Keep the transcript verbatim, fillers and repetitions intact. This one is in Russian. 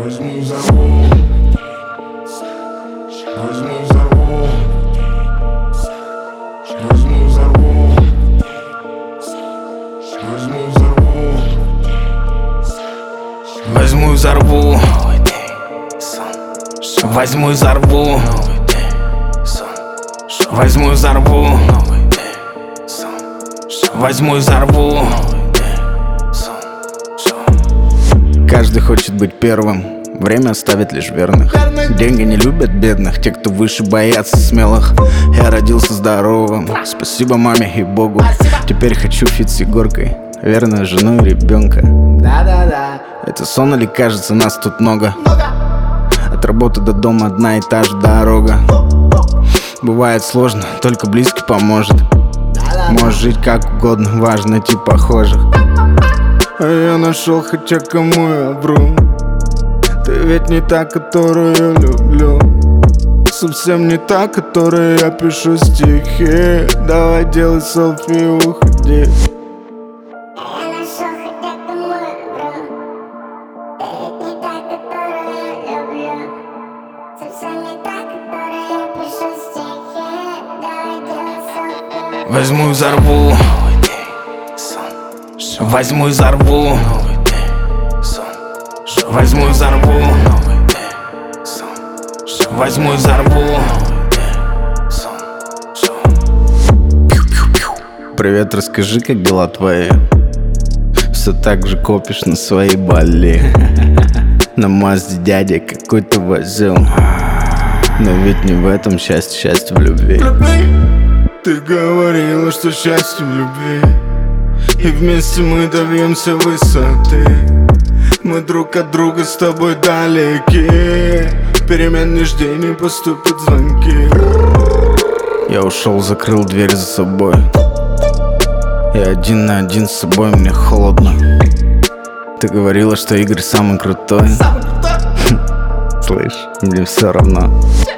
Возьму взорву, возьму взорву, возьму взорву, возьму взорву, Возьму и взорву, возьму и взорву, возьму и взорву, возьму и взорву. Каждый хочет быть первым, время оставит лишь верных. Деньги не любят бедных, те, кто выше, боятся смелых. Я родился здоровым, спасибо маме и Богу. Теперь хочу фит с Егоркой, верную жену и ребенка. Да-да-да. Это сон или кажется, нас тут много? От работы до дома одна и та же дорога. Бывает сложно, только близкий поможет. Можешь жить как угодно, важно найти похожих. А я нашел, хотя кому я вру. Ты ведь не та, которую я люблю. Совсем не та, которой я пишу стихи. Давай делай селфи и уходи. Я нашел, хотя кому я вру. Ты ведь не та, которую я люблю. Совсем не та, которой я пишу стихи. Давай делай селфи. Возьму и взорву, возьму и взорву, возьму и взорву, возьму и взорву. Привет, расскажи, как дела твои? Все так же копишь на свои боли. На Мазде дядя какой-то возил. Но ведь не в этом счастье, счастье в любви. Ты говорила, что счастье в любви, и вместе мы добьемся высоты. Мы друг от друга с тобой далеки. Перемен не жди, не поступят звонки. Я ушел, закрыл дверь за собой. И один на один с собой мне холодно. Ты говорила, что Игорь самый крутой. Слышь, мне все равно.